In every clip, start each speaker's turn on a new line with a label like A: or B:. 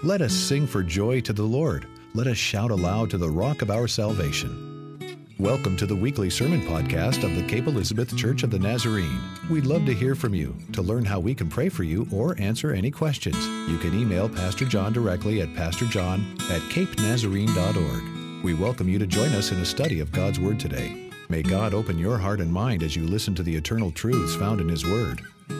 A: Let us sing for joy to the Lord. Let us shout aloud to the rock of our salvation. Welcome to the weekly sermon podcast of the Cape Elizabeth Church of the Nazarene. We'd love to hear from you. To learn how we can pray for you or answer any questions, you can email Pastor John directly at pastorjohn@capenazarene.org. We welcome you to join us in a study of God's Word today. May God open your heart and mind as you listen to the eternal truths found in His Word.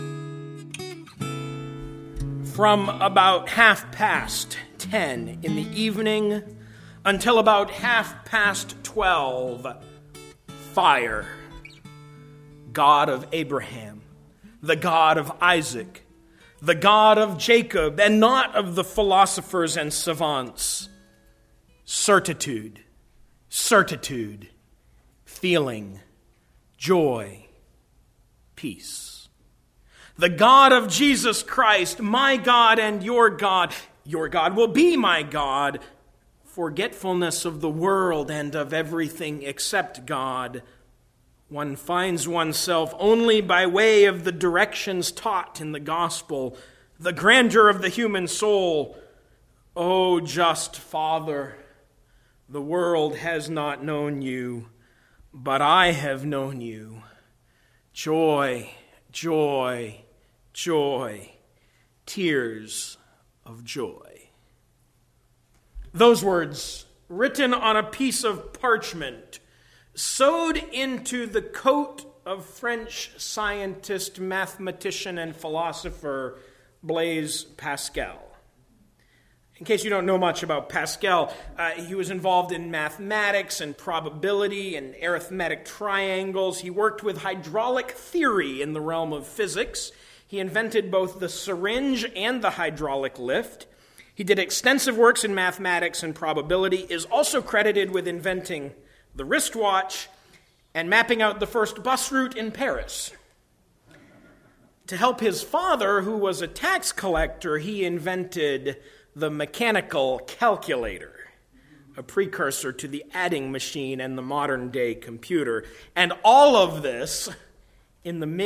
B: From about 10:30 in the evening until about 12:30, fire. God of Abraham, the God of Isaac, the God of Jacob, and not of the philosophers and savants. Certitude, certitude, feeling, joy, peace. The God of Jesus Christ, my God and your God will be my God. Forgetfulness of the world and of everything except God. One finds oneself only by way of the directions taught in the gospel, the grandeur of the human soul. O just Father, the world has not known you, but I have known you. Joy, joy, joy, tears of joy. Those words, written on a piece of parchment, sewed into the coat of French scientist, mathematician, and philosopher Blaise Pascal. In case you don't know much about Pascal, he was involved in mathematics and probability and arithmetic triangles. He worked with hydraulic theory in the realm of physics. He invented both the syringe and the hydraulic lift. He did extensive works in mathematics and probability, is also credited with inventing the wristwatch and mapping out the first bus route in Paris. To help his father, who was a tax collector, he invented the mechanical calculator, a precursor to the adding machine and the modern-day computer. And all of this in the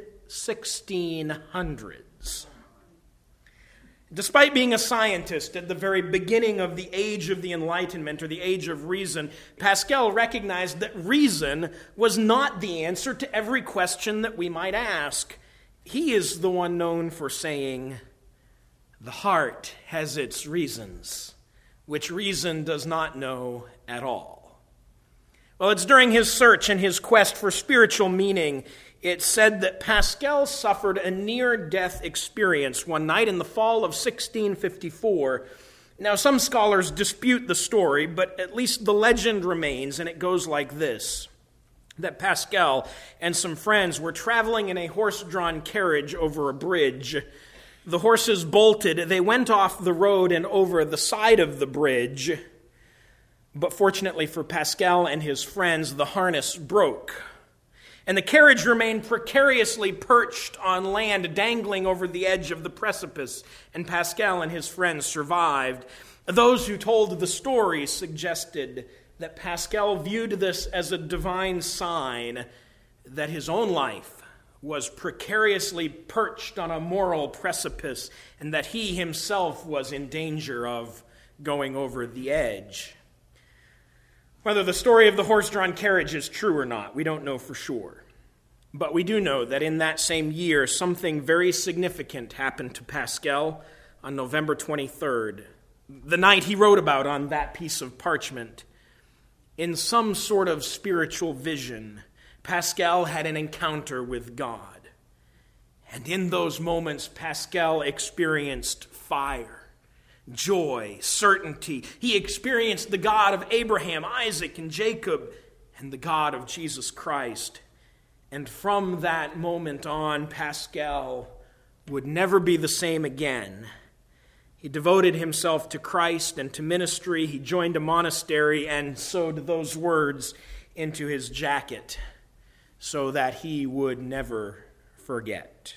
B: mid-1600s. Despite being a scientist at the very beginning of the age of the Enlightenment, or the age of reason, Pascal recognized that reason was not the answer to every question that we might ask. He is the one known for saying, "The heart has its reasons, which reason does not know at all." Well, it's during his search and his quest for spiritual meaning, it's said that Pascal suffered a near-death experience one night in the fall of 1654. Now, some scholars dispute the story, but at least the legend remains, and it goes like this: that Pascal and some friends were traveling in a horse-drawn carriage over a bridge. The horses bolted. They went off the road and over the side of the bridge. But fortunately for Pascal and his friends, the harness broke. And the carriage remained precariously perched on land, dangling over the edge of the precipice. And Pascal and his friends survived. Those who told the story suggested that Pascal viewed this as a divine sign that his own life was precariously perched on a moral precipice, and that he himself was in danger of going over the edge. Whether the story of the horse-drawn carriage is true or not, we don't know for sure. But we do know that in that same year, something very significant happened to Pascal on November 23rd, the night he wrote about on that piece of parchment. In some sort of spiritual vision, Pascal had an encounter with God. And in those moments, Pascal experienced fire, joy, certainty. He experienced the God of Abraham, Isaac, and Jacob, and the God of Jesus Christ. And from that moment on, Pascal would never be the same again. He devoted himself to Christ and to ministry. He joined a monastery and sewed those words into his jacket so that he would never forget.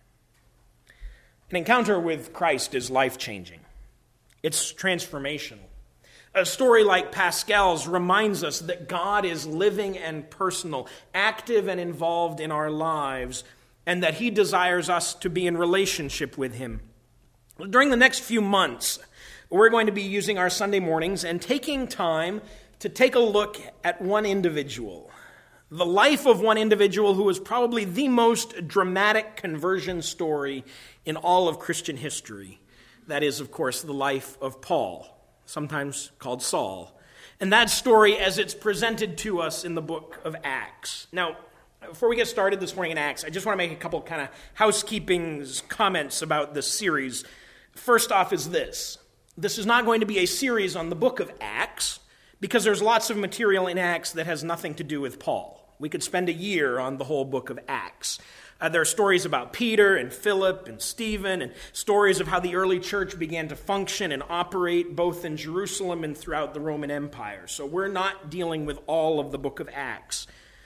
B: An encounter with Christ is life-changing. It's transformational. A story like Pascal's reminds us that God is living and personal, active and involved in our lives, and that He desires us to be in relationship with Him. During the next few months, We're going to be using our Sunday mornings and taking time to take a look at one individual. The life of one individual who was probably the most dramatic conversion story in all of Christian history. That is, of course, the life of Paul, sometimes called Saul. And that story as it's presented to us in the book of Acts. Now, before we get started this morning in Acts, I just want to make a couple kind of housekeeping comments about this series. First off is this. This is not going to be a series on the book of Acts, because there's lots of material in Acts that has nothing to do with Paul. We could spend a year on the whole book of Acts. There are stories about Peter and Philip and Stephen, and stories of how the early church began to function and operate both in Jerusalem and throughout the Roman Empire. So we're not dealing with all of the book of Acts.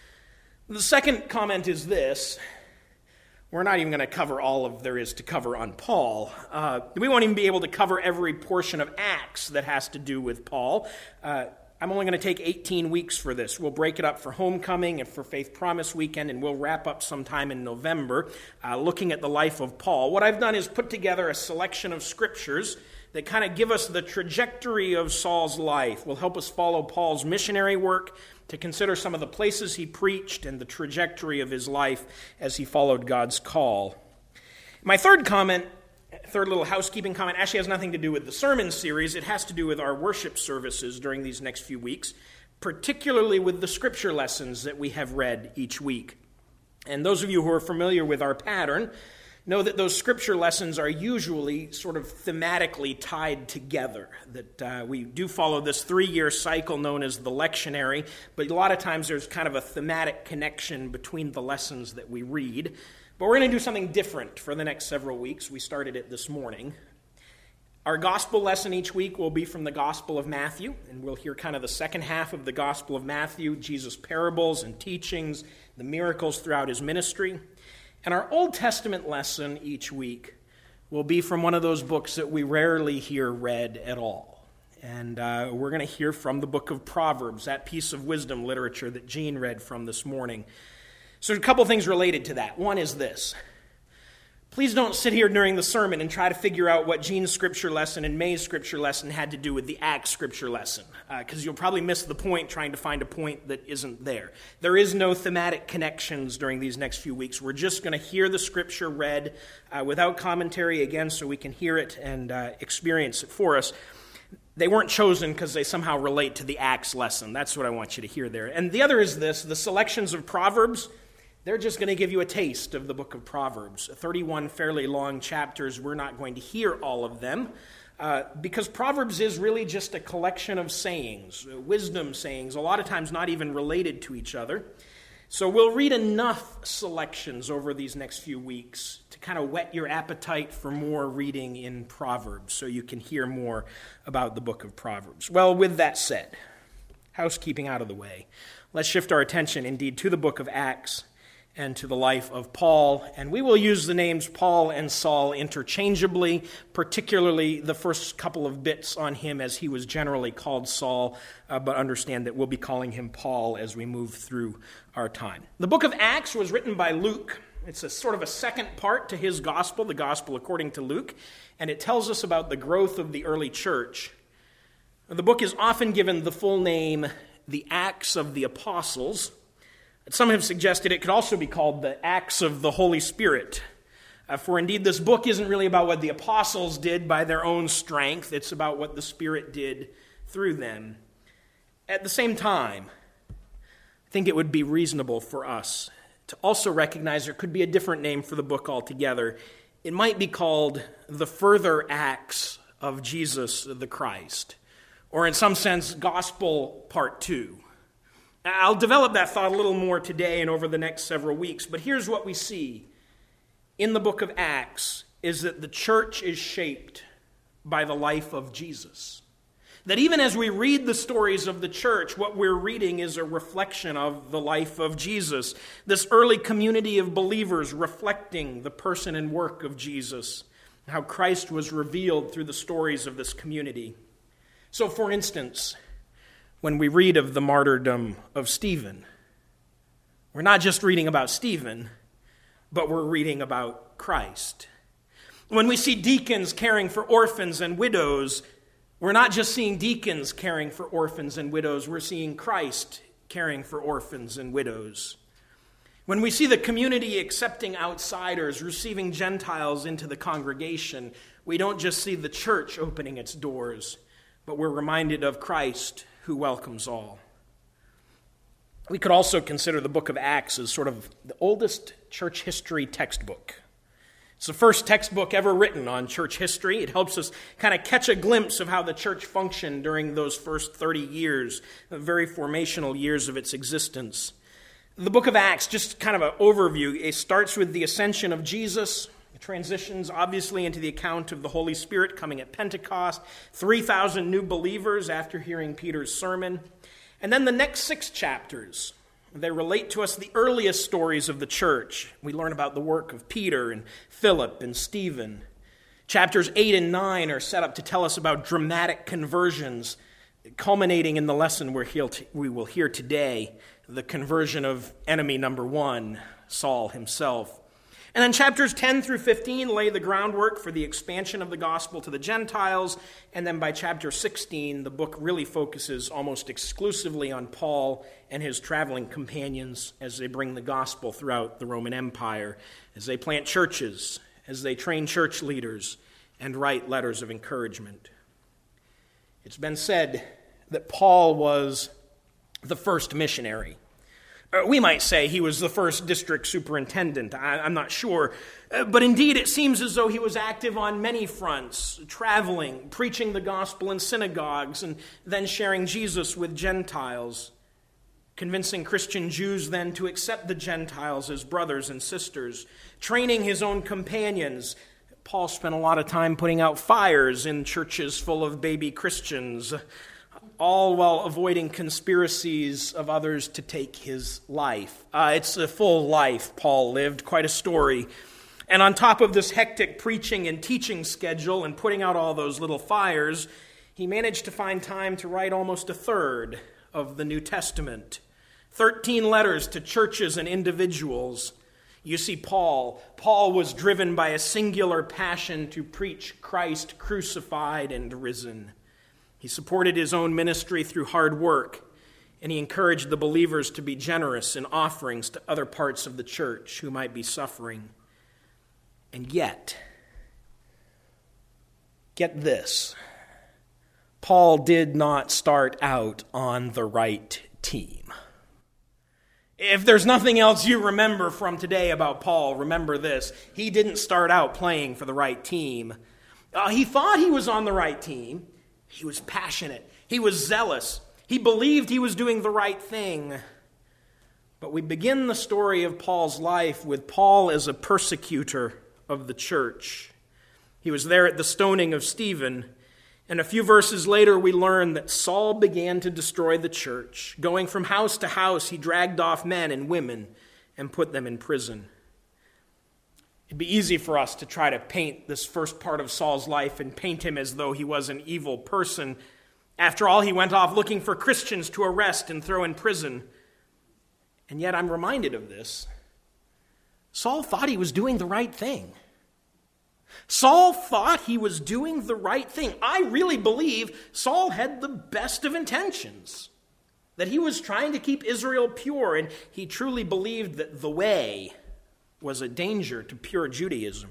B: The second comment is this. We're not even going to cover all of there is to cover on Paul. We won't even be able to cover every portion of Acts that has to do with Paul. I'm only going to take 18 weeks for this. We'll break it up for Homecoming and for Faith Promise Weekend, and we'll wrap up sometime in November looking at the life of Paul. What I've done is put together a selection of scriptures that kind of give us the trajectory of Saul's life, will help us follow Paul's missionary work, to consider some of the places he preached and the trajectory of his life as he followed God's call. My third little housekeeping comment actually has nothing to do with the sermon series. It has to do with our worship services during these next few weeks, particularly with the scripture lessons that we have read each week. And those of you who are familiar with our pattern know that those scripture lessons are usually sort of thematically tied together, that we do follow this 3-year cycle known as the lectionary, but a lot of times there's kind of a thematic connection between the lessons that we read. But we're going to do something different for the next several weeks. We started it this morning. Our gospel lesson each week will be from the Gospel of Matthew, and we'll hear kind of the second half of the Gospel of Matthew, Jesus' parables and teachings, the miracles throughout his ministry. And our Old Testament lesson each week will be from one of those books that we rarely hear read at all. And we're going to hear from the book of Proverbs, that piece of wisdom literature that Gene read from this morning. So a couple things related to that. One is this. Please don't sit here during the sermon and try to figure out what Gene's scripture lesson and May's scripture lesson had to do with the Acts scripture lesson, because you'll probably miss the point trying to find a point that isn't there. There is no thematic connections during these next few weeks. We're just going to hear the scripture read without commentary again so we can hear it and experience it for us. They weren't chosen because they somehow relate to the Acts lesson. That's what I want you to hear there. And the other is this, the selections of Proverbs, they're just going to give you a taste of the book of Proverbs. 31 fairly long chapters. We're not going to hear all of them because Proverbs is really just a collection of sayings, wisdom sayings, a lot of times not even related to each other. So we'll read enough selections over these next few weeks to kind of whet your appetite for more reading in Proverbs so you can hear more about the book of Proverbs. Well, with that said, housekeeping out of the way, let's shift our attention indeed to the book of Acts and to the life of Paul. And we will use the names Paul and Saul interchangeably, particularly the first couple of bits on him as he was generally called Saul, but understand that we'll be calling him Paul as we move through our time. The book of Acts was written by Luke. It's a sort of a second part to his gospel, the gospel according to Luke, and it tells us about the growth of the early church. The book is often given the full name, The Acts of the Apostles. Some have suggested it could also be called the Acts of the Holy Spirit. For indeed, this book isn't really about what the apostles did by their own strength. It's about what the Spirit did through them. At the same time, I think it would be reasonable for us to also recognize there could be a different name for the book altogether. It might be called The Further Acts of Jesus the Christ, or in some sense, Gospel Part 2. I'll develop that thought a little more today and over the next several weeks, but here's what we see in the book of Acts is that the church is shaped by the life of Jesus. That even as we read the stories of the church, what we're reading is a reflection of the life of Jesus. This early community of believers reflecting the person and work of Jesus, how Christ was revealed through the stories of this community. So, for instance, when we read of the martyrdom of Stephen, we're not just reading about Stephen, but we're reading about Christ. When we see deacons caring for orphans and widows, We're not just seeing deacons caring for orphans and widows, we're seeing Christ caring for orphans and widows. When we see the community accepting outsiders, receiving Gentiles into the congregation, we don't just see the church opening its doors, but we're reminded of Christ who welcomes all. We could also consider the book of Acts as sort of the oldest church history textbook. It's the first textbook ever written on church history. It helps us kind of catch a glimpse of how the church functioned during those first 30 years, the very formational years of its existence. The book of Acts, just kind of an overview, it starts with the ascension of Jesus. It transitions obviously into the account of the Holy Spirit coming at Pentecost, 3,000 new believers after hearing Peter's sermon. And then the next 6 chapters, they relate to us the earliest stories of the church. We learn about the work of Peter and Philip and Stephen. Chapters 8 and 9 are set up to tell us about dramatic conversions, culminating in the lesson we will hear today, the conversion of enemy number 1, Saul himself. And then chapters 10 through 15 lay the groundwork for the expansion of the gospel to the Gentiles. And then by chapter 16, the book really focuses almost exclusively on Paul and his traveling companions as they bring the gospel throughout the Roman Empire, as they plant churches, as they train church leaders, and write letters of encouragement. It's been said that Paul was the first missionary. We might say he was the first district superintendent. I'm not sure. But indeed, it seems as though he was active on many fronts, traveling, preaching the gospel in synagogues, and then sharing Jesus with Gentiles, convincing Christian Jews then to accept the Gentiles as brothers and sisters, training his own companions. Paul spent a lot of time putting out fires in churches full of baby Christians, all while avoiding conspiracies of others to take his life. It's a full life Paul lived, quite a story. And on top of this hectic preaching and teaching schedule and putting out all those little fires, he managed to find time to write almost a third of the New Testament. 13 letters to churches and individuals. You see, Paul was driven by a singular passion to preach Christ crucified and risen. He supported his own ministry through hard work, and he encouraged the believers to be generous in offerings to other parts of the church who might be suffering. And yet, get this, Paul did not start out on the right team. If there's nothing else you remember from today about Paul, remember this. He didn't start out playing for the right team. He thought he was on the right team. He was passionate. He was zealous. He believed he was doing the right thing. But we begin the story of Paul's life with Paul as a persecutor of the church. He was there at the stoning of Stephen. And a few verses later, we learn that Saul began to destroy the church. Going from house to house, he dragged off men and women and put them in prison. It'd be easy for us to try to paint this first part of Saul's life and paint him as though he was an evil person. After all, he went off looking for Christians to arrest and throw in prison. And yet I'm reminded of this. Saul thought he was doing the right thing. Saul thought he was doing the right thing. I really believe Saul had the best of intentions, that he was trying to keep Israel pure, and he truly believed that the way was a danger to pure Judaism.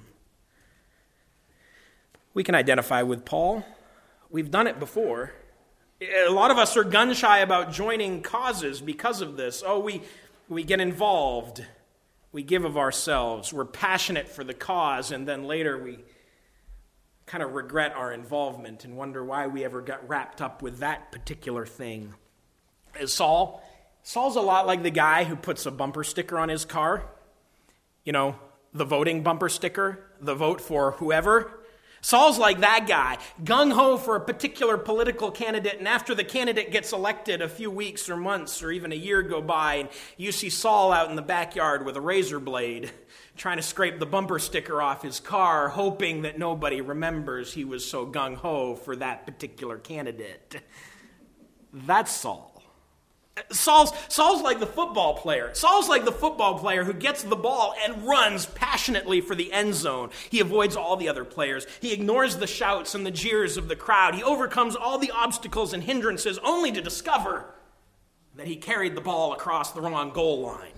B: We can identify with Paul. We've done it before. A lot of us are gun-shy about joining causes because of this. We get involved. We give of ourselves. We're passionate for the cause, and then later we kind of regret our involvement and wonder why we ever got wrapped up with that particular thing. Saul's a lot like the guy who puts a bumper sticker on his car. You know, the voting bumper sticker, the vote for whoever. Saul's like that guy, gung-ho for a particular political candidate, and after the candidate gets elected, a few weeks or months or even a year go by, and you see Saul out in the backyard with a razor blade, trying to scrape the bumper sticker off his car, hoping that nobody remembers he was so gung-ho for that particular candidate. That's Saul. Saul's like the football player. Saul's like the football player who gets the ball and runs passionately for the end zone. He avoids all the other players. He ignores the shouts and the jeers of the crowd. He overcomes all the obstacles and hindrances only to discover that he carried the ball across the wrong goal line.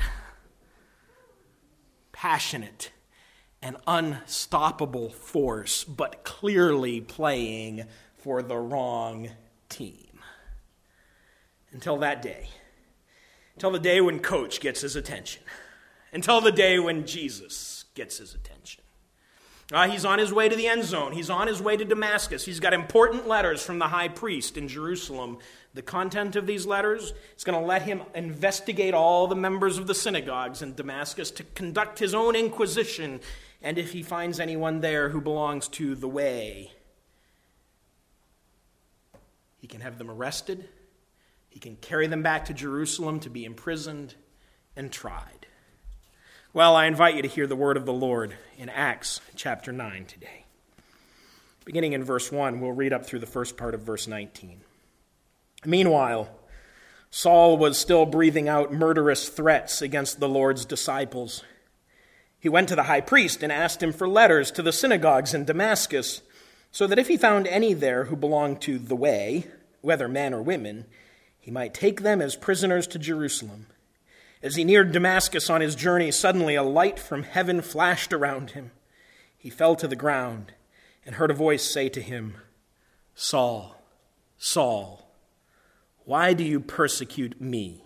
B: Passionate and unstoppable force, but clearly playing for the wrong team. Until that day. Until the day when Coach gets his attention. Until the day when Jesus gets his attention. He's on his way to the end zone. He's on his way to Damascus. He's got important letters from the high priest in Jerusalem. The content of these letters is going to let him investigate all the members of the synagogues in Damascus to conduct his own inquisition. And if he finds anyone there who belongs to the way, he can have them arrested. He can carry them back to Jerusalem to be imprisoned and tried. Well, I invite you to hear the word of the Lord in Acts chapter 9 today. Beginning in verse 1, we'll read up through the first part of verse 19. Meanwhile, Saul was still breathing out murderous threats against the Lord's disciples. He went to the high priest and asked him for letters to the synagogues in Damascus, so that if he found any there who belonged to the way, whether men or women, he might take them as prisoners to Jerusalem. As he neared Damascus on his journey, suddenly a light from heaven flashed around him. He fell to the ground and heard a voice say to him, "Saul, Saul, why do you persecute me?"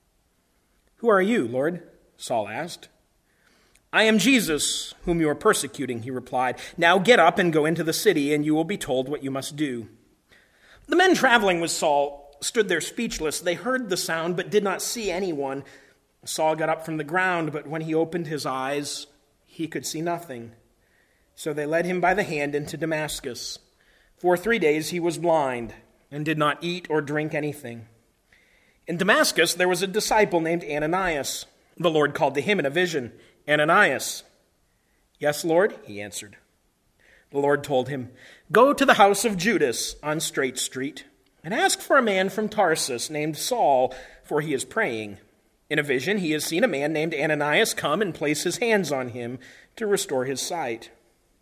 B: "Who are you, Lord?" Saul asked. "I am Jesus, whom you are persecuting," he replied. "Now get up and go into the city, and you will be told what you must do." The men traveling with Saul stood there speechless. They heard the sound, but did not see anyone. Saul got up from the ground, but when he opened his eyes, he could see nothing. So they led him by the hand into Damascus. For 3 days he was blind and did not eat or drink anything. In Damascus there was a disciple named Ananias. The Lord called to him in a vision, "Ananias." "Yes, Lord," he answered. The Lord told him, "Go to the house of Judas on Straight Street, and ask for a man from Tarsus named Saul, for he is praying. In a vision he has seen a man named Ananias come and place his hands on him to restore his sight."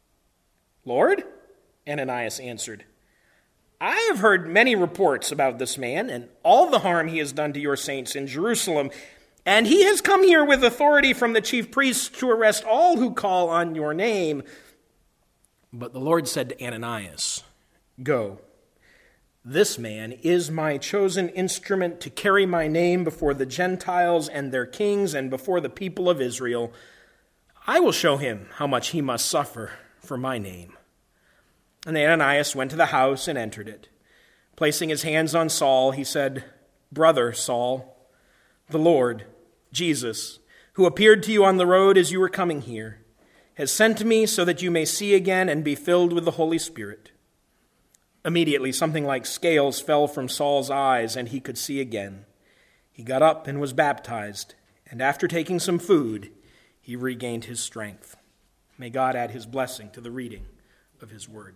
B: "Lord," Ananias answered, "I have heard many reports about this man and all the harm he has done to your saints in Jerusalem, and he has come here with authority from the chief priests to arrest all who call on your name." But the Lord said to Ananias, "Go. This man is my chosen instrument to carry my name before the Gentiles and their kings and before the people of Israel. I will show him how much he must suffer for my name." And Ananias went to the house and entered it. Placing his hands on Saul, he said, "Brother Saul, the Lord, Jesus, who appeared to you on the road as you were coming here, has sent me so that you may see again and be filled with the Holy Spirit." Immediately, something like scales fell from Saul's eyes, and he could see again. He got up and was baptized, and after taking some food, he regained his strength. May God add his blessing to the reading of his word.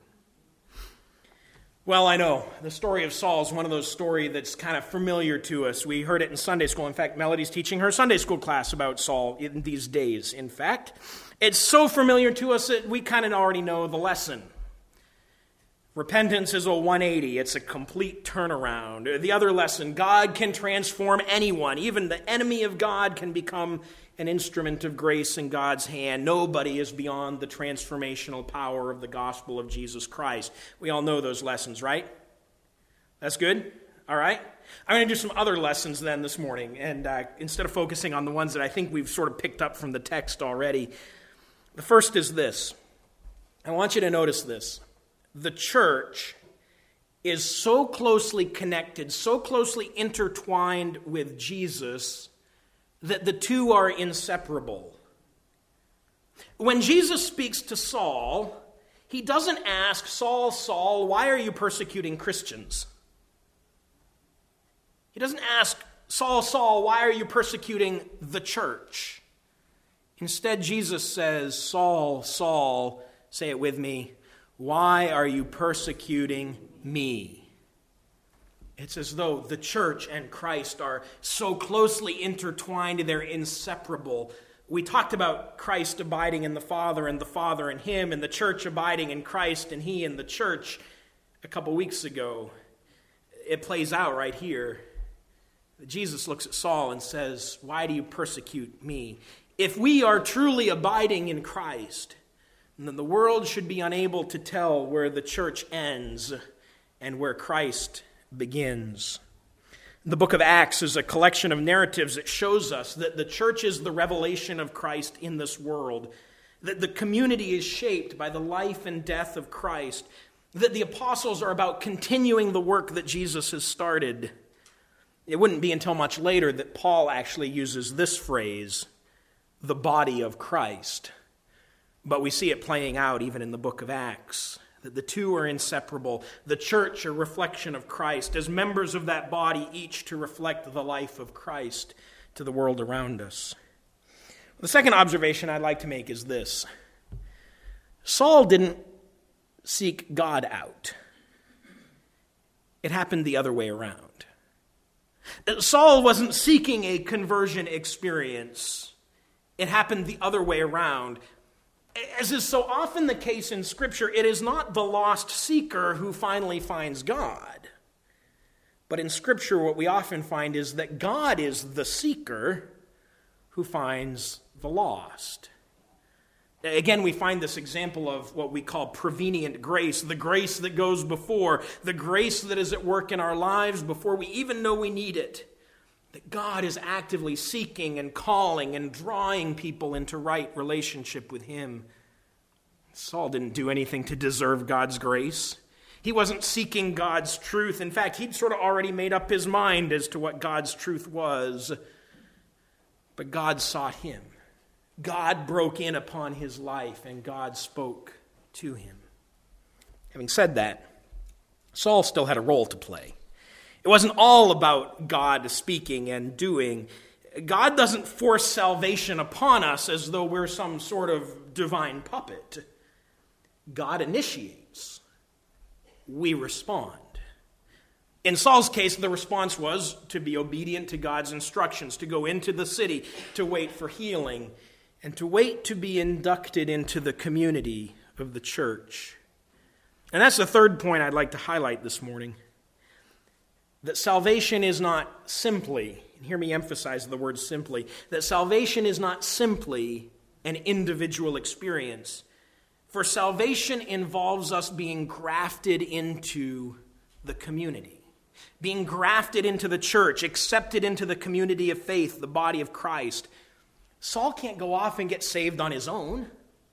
B: Well, I know the story of Saul is one of those stories that's kind of familiar to us. We heard it in Sunday school. In fact, Melody's teaching her Sunday school class about Saul in these days. In fact, it's so familiar to us that we kind of already know the lesson. Repentance is a 180. It's a complete turnaround. The other lesson, God can transform anyone. Even the enemy of God can become an instrument of grace in God's hand. Nobody is beyond the transformational power of the gospel of Jesus Christ. We all know those lessons, right? That's good? All right? I'm going to do some other lessons then this morning, and instead of focusing on the ones that I think we've sort of picked up from the text already. The first is this. I want you to notice this. The church is so closely connected, so closely intertwined with Jesus, that the two are inseparable. When Jesus speaks to Saul, he doesn't ask, "Saul, Saul, why are you persecuting Christians?" He doesn't ask, "Saul, Saul, why are you persecuting the church?" Instead, Jesus says, "Saul, Saul," say it with me, "why are you persecuting me?" It's as though the church and Christ are so closely intertwined, they're inseparable. We talked about Christ abiding in the Father and the Father in him, and the church abiding in Christ and he in the church a couple weeks ago. It plays out right here. Jesus looks at Saul and says, "Why do you persecute me?" If we are truly abiding in Christ, then the world should be unable to tell where the church ends and where Christ begins. The book of Acts is a collection of narratives that shows us that the church is the revelation of Christ in this world, that the community is shaped by the life and death of Christ, that the apostles are about continuing the work that Jesus has started. It wouldn't be until much later that Paul actually uses this phrase, the body of Christ. But we see it playing out even in the book of Acts, that the two are inseparable. The church, a reflection of Christ, as members of that body, each to reflect the life of Christ to the world around us. The second observation I'd like to make is this. Saul didn't seek God out. It happened the other way around. Saul wasn't seeking a conversion experience. It happened the other way around. As is so often the case in Scripture, it is not the lost seeker who finally finds God. But in Scripture, what we often find is that God is the seeker who finds the lost. Again, we find this example of what we call prevenient grace, the grace that goes before, the grace that is at work in our lives before we even know we need it. That God is actively seeking and calling and drawing people into right relationship with him. Saul didn't do anything to deserve God's grace. He wasn't seeking God's truth. In fact, he'd sort of already made up his mind as to what God's truth was. But God sought him. God broke in upon his life, and God spoke to him. Having said that, Saul still had a role to play. It wasn't all about God speaking and doing. God doesn't force salvation upon us as though we're some sort of divine puppet. God initiates. We respond. In Saul's case, the response was to be obedient to God's instructions, to go into the city, to wait for healing, and to wait to be inducted into the community of the church. And that's the third point I'd like to highlight this morning. That salvation is not simply, and hear me emphasize the word simply, that salvation is not simply an individual experience. For salvation involves us being grafted into the community, being grafted into the church, accepted into the community of faith, the body of Christ. Saul can't go off and get saved on his own.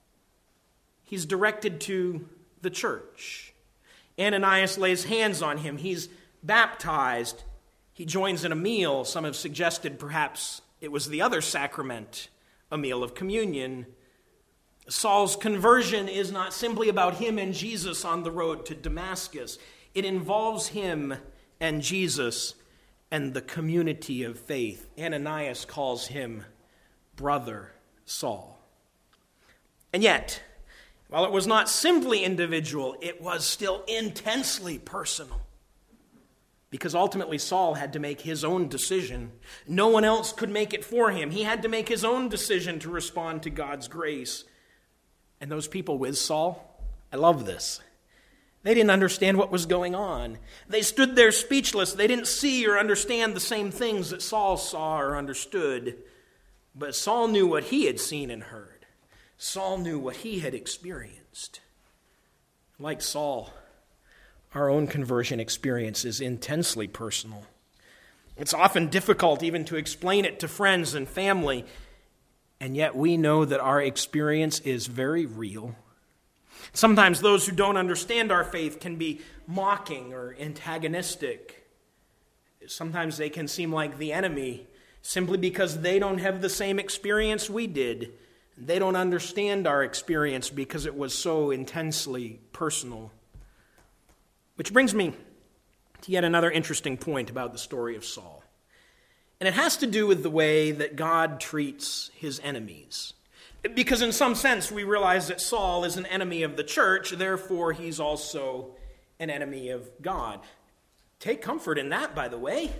B: He's directed to the church. Ananias lays hands on him. He's baptized. He joins in a meal. Some have suggested perhaps it was the other sacrament, a meal of communion. Saul's conversion is not simply about him and Jesus on the road to Damascus. It involves him and Jesus and the community of faith. Ananias calls him Brother Saul. And yet, while it was not simply individual, it was still intensely personal. Because ultimately Saul had to make his own decision. No one else could make it for him. He had to make his own decision to respond to God's grace. And those people with Saul, I love this. They didn't understand what was going on. They stood there speechless. They didn't see or understand the same things that Saul saw or understood. But Saul knew what he had seen and heard. Saul knew what he had experienced. Like Saul, our own conversion experience is intensely personal. It's often difficult even to explain it to friends and family, and yet we know that our experience is very real. Sometimes those who don't understand our faith can be mocking or antagonistic. Sometimes they can seem like the enemy simply because they don't have the same experience we did. They don't understand our experience because it was so intensely personal. Which brings me to yet another interesting point about the story of Saul. And it has to do with the way that God treats his enemies. Because in some sense we realize that Saul is an enemy of the church, therefore he's also an enemy of God. Take comfort in that, by the way.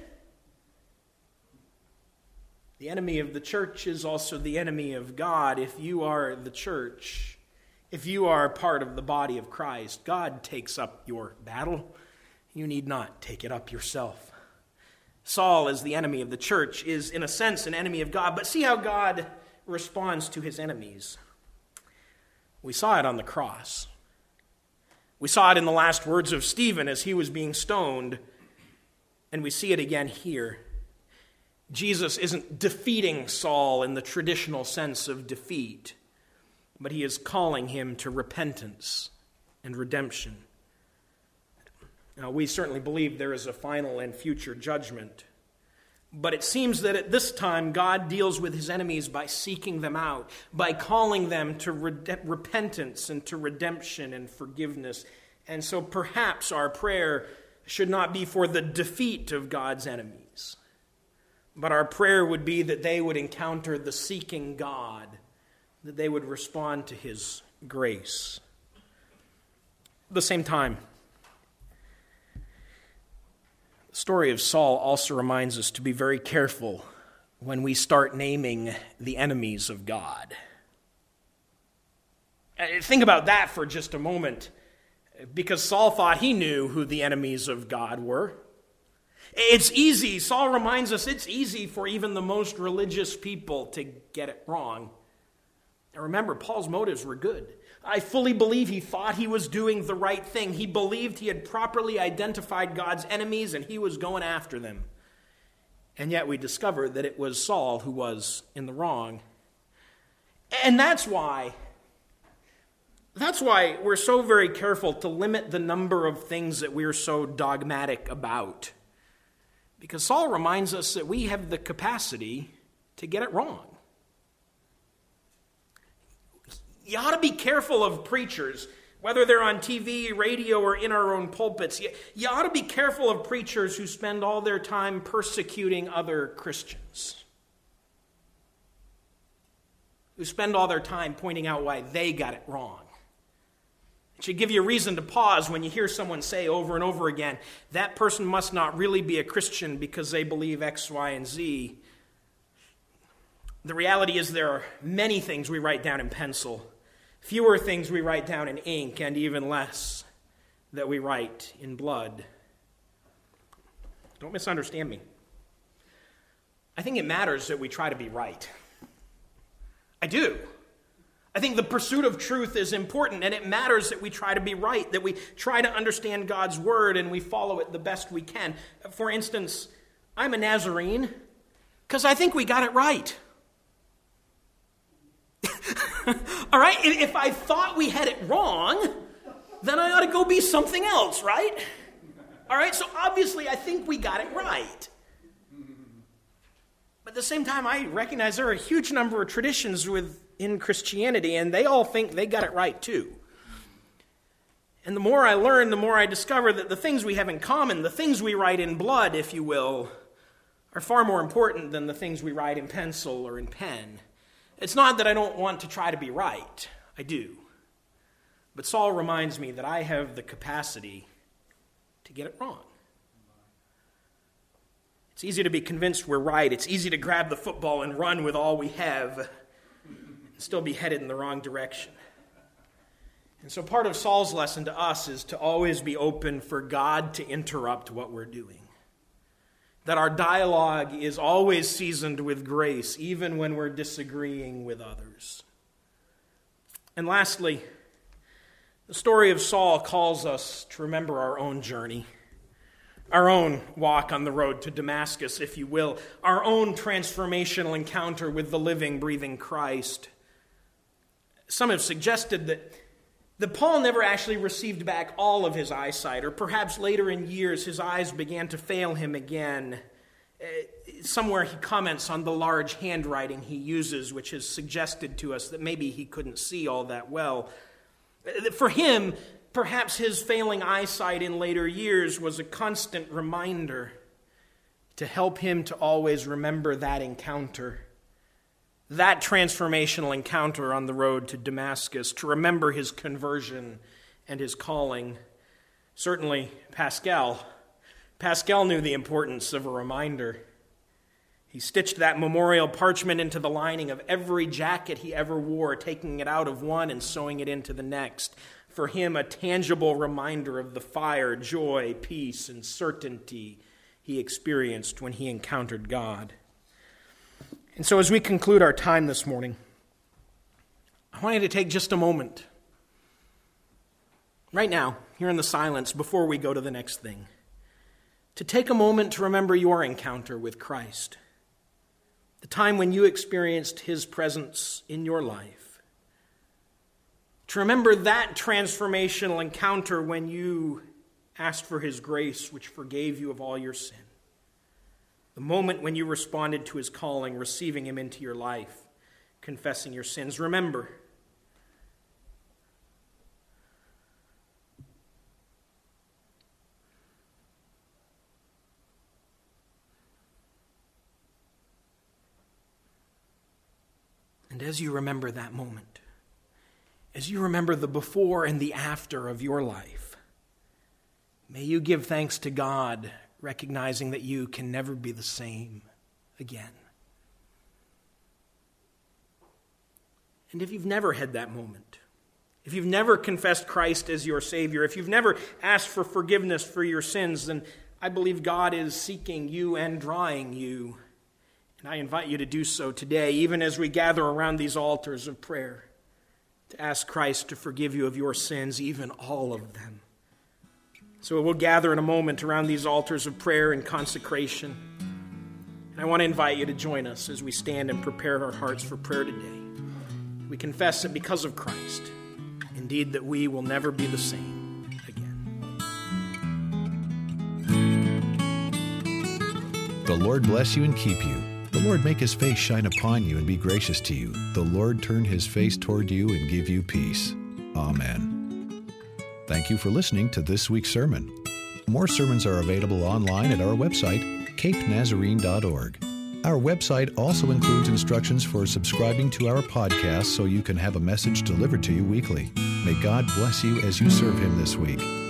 B: The enemy of the church is also the enemy of God. If you are the church, if you are part of the body of Christ, God takes up your battle. You need not take it up yourself. Saul, as the enemy of the church, is in a sense an enemy of God. But see how God responds to his enemies. We saw it on the cross. We saw it in the last words of Stephen as he was being stoned. And we see it again here. Jesus isn't defeating Saul in the traditional sense of defeat, but he is calling him to repentance and redemption. Now, we certainly believe there is a final and future judgment, but it seems that at this time God deals with his enemies by seeking them out, by calling them to repentance and to redemption and forgiveness. And so perhaps our prayer should not be for the defeat of God's enemies, but our prayer would be that they would encounter the seeking God, that they would respond to his grace. At the same time, the story of Saul also reminds us to be very careful when we start naming the enemies of God. Think about that for just a moment, because Saul thought he knew who the enemies of God were. It's easy, Saul reminds us, it's easy for even the most religious people to get it wrong. Now remember, Paul's motives were good. I fully believe he thought he was doing the right thing. He believed he had properly identified God's enemies and he was going after them. And yet we discovered that it was Saul who was in the wrong. And that's why we're so very careful to limit the number of things that we're so dogmatic about. Because Saul reminds us that we have the capacity to get it wrong. You ought to be careful of preachers, whether they're on TV, radio, or in our own pulpits. You ought to be careful of preachers who spend all their time persecuting other Christians, who spend all their time pointing out why they got it wrong. It should give you a reason to pause when you hear someone say over and over again, that person must not really be a Christian because they believe X, Y, and Z. The reality is there are many things we write down in pencil, fewer things we write down in ink, and even less that we write in blood. Don't misunderstand me. I think it matters that we try to be right. I do. I think the pursuit of truth is important, and it matters that we try to be right, that we try to understand God's word and we follow it the best we can. For instance, I'm a Nazarene because I think we got it right. All right? If I thought we had it wrong, then I ought to go be something else, right? All right? So obviously I think we got it right. But at the same time, I recognize there are a huge number of traditions within Christianity, and they all think they got it right too. And the more I learn, the more I discover that the things we have in common, the things we write in blood, if you will, are far more important than the things we write in pencil or in pen. It's not that I don't want to try to be right. I do. But Saul reminds me that I have the capacity to get it wrong. It's easy to be convinced we're right. It's easy to grab the football and run with all we have and still be headed in the wrong direction. And so part of Saul's lesson to us is to always be open for God to interrupt what we're doing. That our dialogue is always seasoned with grace, even when we're disagreeing with others. And lastly, the story of Saul calls us to remember our own journey, our own walk on the road to Damascus, if you will, our own transformational encounter with the living, breathing Christ. Some have suggested that Paul never actually received back all of his eyesight, or perhaps later in years his eyes began to fail him again. Somewhere he comments on the large handwriting he uses, which has suggested to us that maybe he couldn't see all that well. For him, perhaps his failing eyesight in later years was a constant reminder to help him to always remember that encounter, that transformational encounter on the road to Damascus, to remember his conversion and his calling. Certainly, Pascal Pascal knew the importance of a reminder. He stitched that memorial parchment into the lining of every jacket he ever wore, taking it out of one and sewing it into the next. For him, a tangible reminder of the fire, joy, peace, and certainty he experienced when he encountered God. And so as we conclude our time this morning, I want you to take just a moment, right now, here in the silence, before we go to the next thing, to take a moment to remember your encounter with Christ. The time when you experienced his presence in your life. To remember that transformational encounter when you asked for his grace, which forgave you of all your sin. The moment when you responded to his calling, receiving him into your life, confessing your sins. Remember. And as you remember that moment, as you remember the before and the after of your life, may you give thanks to God, recognizing that you can never be the same again. And if you've never had that moment, if you've never confessed Christ as your Savior, if you've never asked for forgiveness for your sins, then I believe God is seeking you and drawing you. And I invite you to do so today, even as we gather around these altars of prayer, to ask Christ to forgive you of your sins, even all of them. So we'll gather in a moment around these altars of prayer and consecration. And I want to invite you to join us as we stand and prepare our hearts for prayer today. We confess that because of Christ, indeed, that we will never be the same again.
A: The Lord bless you and keep you. The Lord make his face shine upon you and be gracious to you. The Lord turn his face toward you and give you peace. Amen. Thank you for listening to this week's sermon. More sermons are available online at our website, capenazarene.org. Our website also includes instructions for subscribing to our podcast so you can have a message delivered to you weekly. May God bless you as you serve him this week.